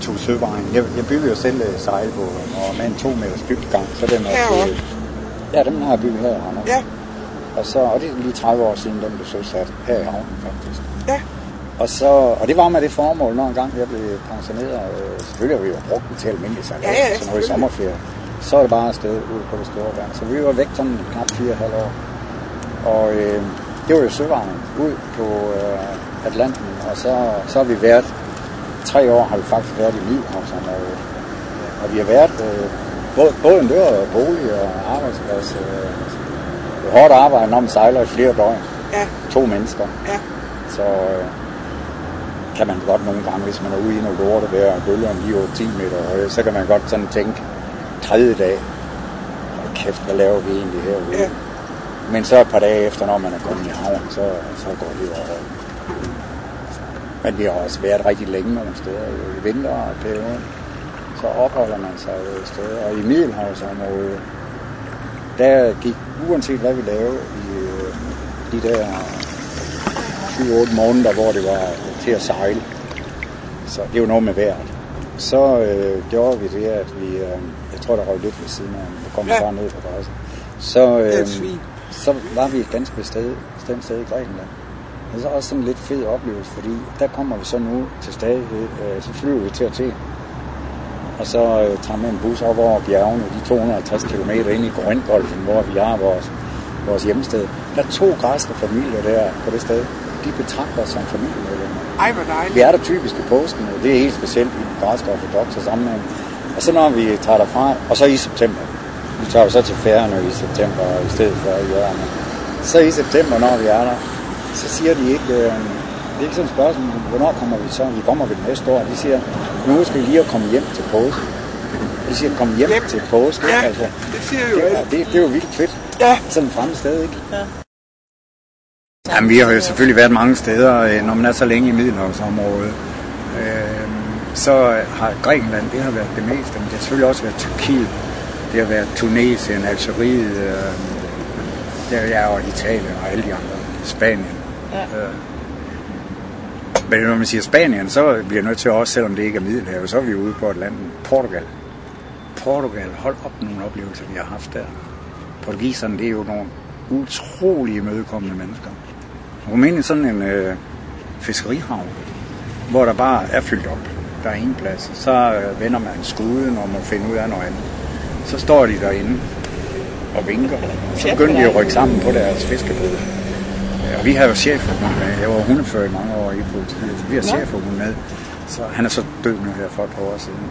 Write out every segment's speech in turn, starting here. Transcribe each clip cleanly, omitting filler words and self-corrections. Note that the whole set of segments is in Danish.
tog søvejen. Jeg byggede jo selv sejlbåd, og med en 2 meters dybdegang, så den også... Ja, den har jeg bygget her i Randers. Ja. Og det er lige 30 år siden, den blev søsat her i havnen, faktisk. Ja. Og det var med det formål, når en gang jeg blev pensioneret. Selvfølgelig har vi jo brugt den til almindelig sejlads, så når vi sommerferie, så er det bare afsted ude på det store vand. Så vi var væk sådan knap 4,5 år. Og det var jo søvejen ud på Atlanten, og så har vi været 3 år, har vi faktisk været i Middelhavsområdet. Og vi har været både en dør og bolig og arbejdsplads. Det er hårdt arbejde, når man sejler i flere døgn. Ja. 2 mennesker. Ja. Så kan man godt nogle gange, hvis man er ude i noget lortevejr og bølgerne lige over 10 meter høje, så kan man godt sådan tænke, 3. dag, hold kæft, hvad laver vi egentlig herude? Ja. Men så et par dage efter, når man er kommet i havn, så går det over. Men vi har også været rigtig længe nogle steder. I vinterperioden, så opholder man sig et sted. Og i Middelhavsområdet, der gik, uanset hvad vi lavede, i de der 7-8 måneder, hvor det var til at sejle. Så det er jo noget med vejret. Så gjorde vi det, at vi, jeg tror, der røg lidt ved siden af, der kom bare ned på rejsen. Så var vi et ganske bestemt sted i Grækenland. Det er også sådan en lidt fed oplevelse, fordi der kommer vi så nu til stadighed, så flyver vi til Athen. Og så tager vi en bus op over bjergene, de 250 km ind i Korinthgolfen, hvor vi har vores hjemsted. Der er 2 græske familier der på det sted. De betragter os som familiemedlemmer. Ej, hvor dejligt. Vi er der typisk i påsken, og det er helt specielt i den græske ortodokse sammenhæng. Og så når vi tager derfra, og så i september, vi tager jo så til Færøerne i september i stedet for i Jørgen. Så i september, når vi er der, så siger de ikke, det er ikke sådan et spørgsmål, hvornår kommer vi så? Vi kommer ved næste år, de siger, nu skal vi lige at komme hjem til påske. De siger, kom hjem til påske. Ja, altså, det siger jo det er jo vildt fedt. Ja. Sådan et fremmed sted, ikke? Ja. Jamen, vi har jo selvfølgelig været mange steder, når man er så længe i Middelhavsområdet. Så har Grækenland, det har været det meste, men det har selvfølgelig også været Tyrkiet. Det har været Tunesien, Algeriet, og Italien og alle de andre. Spanien. Ja. Men når man siger Spanien, så bliver jeg nødt til også, selvom det ikke er Middelhavet, så er vi ude på Atlanten. Portugal, hold op nogle oplevelser, vi har haft der. Portugiserne, det er jo nogle utrolige imødekommende mennesker. Rumænien sådan en fiskerihavn, hvor der bare er fyldt op. Der er ingen plads. Så vender man skuden og må finde ud af noget andet. Så står de derinde og vinker. Så begynder de at rykke sammen på deres fiskebåd. Og vi har jo schæferhund med. Jeg var hundefører i mange år i politiet. Så vi har schæferhund med. Så han er så død nu her for et par år siden.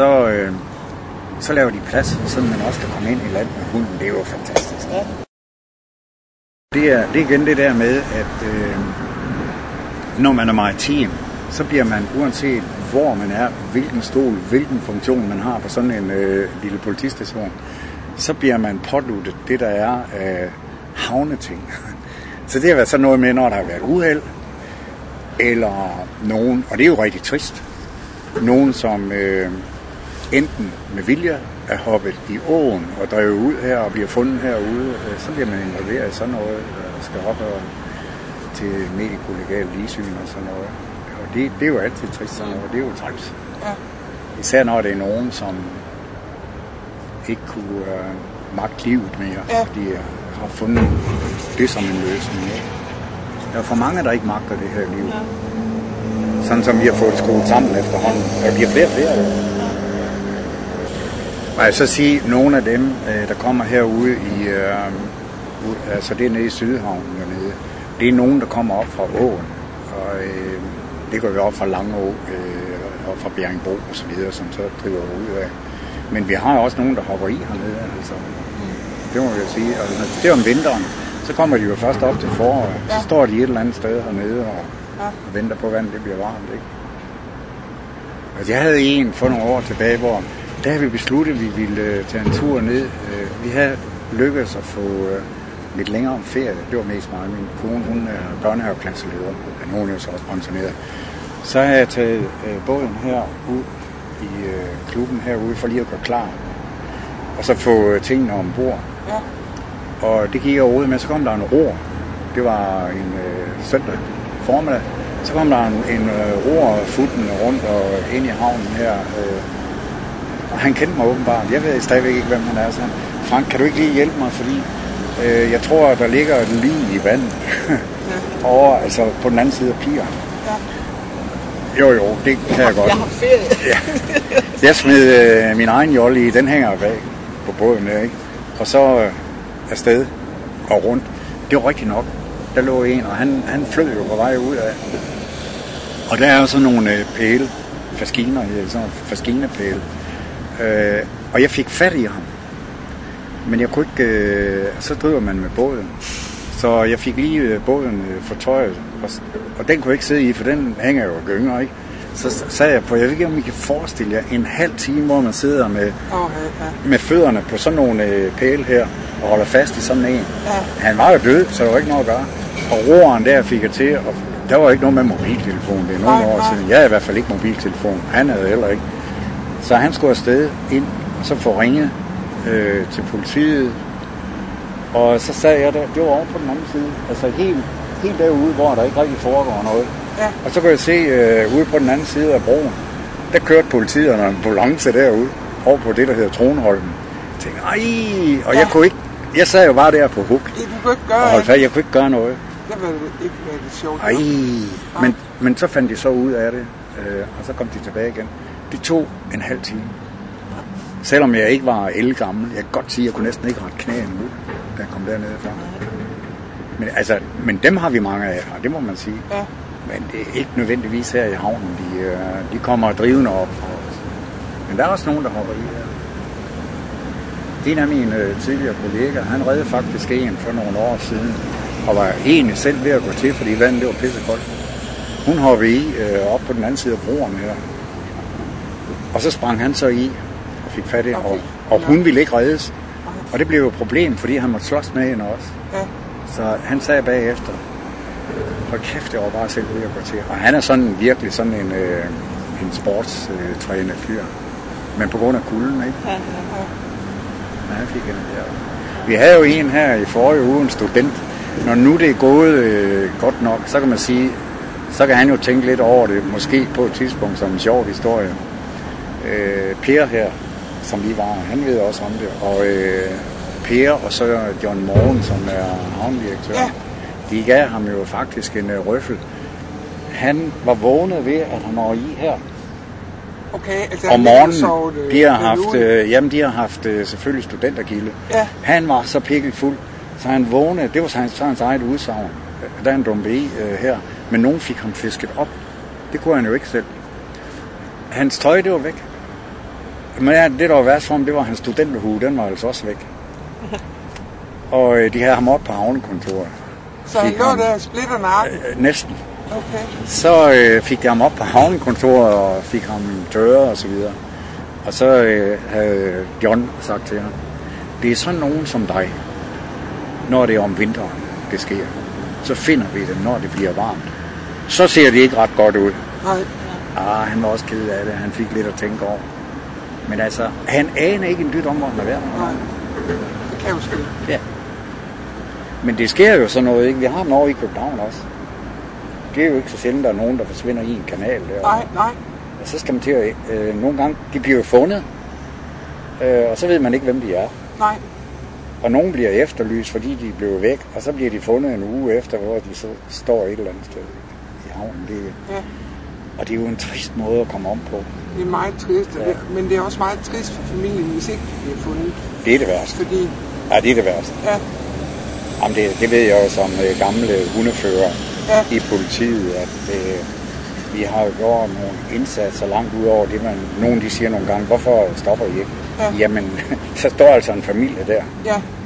Så laver de plads, så man også kan komme ind i land med hunden. Det er jo fantastisk. Ja. Det er igen det der med, at når man er maritim, så bliver man, uanset hvor man er, hvilken stol, hvilken funktion man har på sådan en lille politistation, så bliver man påduttet det, der er af havneting. Så det har været sådan noget med, når der har været uheld, eller nogen, og det er jo rigtig trist, nogen som enten med vilje er hoppet i åen og drevet ud her og bliver fundet herude, så bliver man involveret i sådan noget, og skal hoppe til medikollegal ligesyn og sådan noget. Og det er jo altid trist sådan noget, det er jo træls. Ja. Især når det er nogen, som ikke kunne magte livet mere, fordi har fundet det som en løsning. Der er for mange, der ikke magter det her liv. Ja. Sådan som vi har fået skruet sammen efterhånden. Der bliver flere og flere. Og jeg så sige, at nogle af dem, der kommer herude i, altså det er nede i Sydhavnen dernede, det er nogen, der kommer op fra åen. Og det går vi op fra Langå og fra Bjerringbro og så videre, som så driver ud af. Men vi har også nogen, der hopper i hernede. Altså. Det må jeg sige. Altså, det er om vinteren. Så kommer de jo først op til foråret. Så står de et eller andet sted hernede og venter på, hvordan det bliver varmt. Ikke? Altså, jeg havde en for nogle år tilbage, hvor der havde vi besluttet, at vi ville tage en tur ned. Vi havde lykkedes at få lidt længere om ferie. Det var mest meget. Min kone, hun er børnehaveklasseleder. Hun er jo så også pensioneret. Så har jeg taget båden her ud i klubben herude for lige at gøre klar. Og så få tingene ombord. Ja. Og det gik jeg overhovedet med. Så kom der en ror. Det var en søndag formiddag. Så kom der en roer futten rundt og ind i havnen her. Og han kendte mig åbenbart. Jeg ved stadigvæk ikke, hvem han er. Så Frank, kan du ikke lige hjælpe mig, fordi jeg tror, der ligger et lig i vandet. Over, altså på den anden side af piger. Ja. Jo, det kan jeg godt. Jeg har ferie. Ja. Jeg smed min egen jolle i, den hænger bag på båden der, ikke? Og så afsted og rundt. Det var rigtigt nok. Der lå en, og han flød jo på vej ud af. Og der er jo sådan nogle pæle, faskiner, sådan faskinepæle. Og jeg fik fat i ham. Men jeg kunne ikke, så driver man med båden. Så jeg fik lige båden fortøjet, og den kunne jeg ikke sidde i, for den hænger jo og gynger, ikke? Så sagde jeg på, jeg ved ikke, om I kan forestille jer, en halv time, hvor man sidder med fødderne på sådan nogle pæle her, og holder fast i sådan en. Ja. Han var jo død, så der var ikke noget at gøre. Og roeren der fik jeg til, og der var ikke noget med mobiltelefon, det er nogle år siden. Jeg havde i hvert fald ikke mobiltelefon, han havde heller ikke. Så han skulle afsted ind, og så få ringet til politiet. Og så sagde jeg, det var over på den anden side, altså helt derude, hvor der ikke rigtig foregår noget. Ja. Og så kunne jeg se ude på den anden side af broen, der kørte politiet og en ambulance derude, over på det, der hedder Tronholmen. Jeg tænkte, og jeg kunne ikke, jeg sad jo bare der på huk. Det kunne ikke gøre. Jeg kunne ikke gøre noget. Det var ikke sjovt. Men så fandt de så ud af det, og så kom de tilbage igen. Det tog en halv time. Selvom jeg ikke var ældgammel, jeg kan godt sige, at jeg kunne næsten ikke rette knæene ud, da jeg kom dernede fra. Men dem har vi mange af, og det må man sige. Ja. Men det er ikke nødvendigvis her i havnen, de kommer drivende op for os. Men der er også nogen, der hopper i her. En af mine tidligere kollegaer, han reddede faktisk en for nogle år siden, og var egentlig selv ved at gå til, fordi vandet det var pissekoldt. Hun hoppede i op på den anden side af broen her. Og så sprang han så i og fik fat i, og hun ville ikke reddes. Og det blev jo et problem, fordi han måtte slås med hende også. Ja. Så han sagde bagefter, hold kæft, jeg var bare selv ved at gå til. Og han er sådan virkelig sådan en sportstræner fyr. Men på grund af kulden, ikke? Ja. Ja, han fik hende der. Vi havde jo en her i forrige uge, en student. Når nu det er gået godt nok, så kan man sige, så kan han jo tænke lidt over det, måske på et tidspunkt som en sjov historie. Per her, som lige var, han ved også om det, og Per og så John Morgen, som er havndirektør, de gav ham jo faktisk en røffel. Han var vågnet ved, at han var i her. Okay, altså om morgenen, de har haft selvfølgelig studentergilde. Ja. Han var så pikkelfuld, så han vågnede, det var hans eget udsagn, da han dumpede i her, men nogen fik ham fisket op. Det kunne han jo ikke selv. Hans tøj, det var væk. Men det, der var værst for ham, det var hans studenterhue, den var altså også væk. Og de havde ham op på havnekontoret. Så han lå der splitter nakken? Næsten. Okay. Så fik de ham op på havnekontoret og fik ham tørret og så videre. Og så havde John sagt til ham, det er sådan nogen som dig, når det er om vinteren, det sker. Så finder vi dem, når det bliver varmt. Så ser det ikke ret godt ud. Nej. Han var også ked af det. Han fik lidt at tænke over. Men altså, han aner ikke en dyt om, hvor han er værd. Nej. Det kan jo ske. Ja. Men det sker jo sådan noget, ikke? Vi har dem over i København også. Det er jo ikke så sjældent, der er nogen, der forsvinder i en kanal der. Nej. Og så skal man til at... nogle gange, de bliver jo fundet. Og så ved man ikke, hvem de er. Nej. Og nogen bliver efterlyst, fordi de blev væk. Og så bliver de fundet en uge efter, hvor de så står et eller andet sted i havnen. Og det er jo en trist måde at komme om på. Det er meget trist, men det er også meget trist for familien, hvis ikke de bliver fundet. Det er det værste. Fordi... Ja, det er det værste. Ja. Jamen det ved jeg jo som gamle hundefører i politiet, at vi har jo gjort nogle indsatser langt ud over det, nogen de siger nogle gange, hvorfor stopper I ikke? Ja. Jamen, så står altså en familie der. Ja.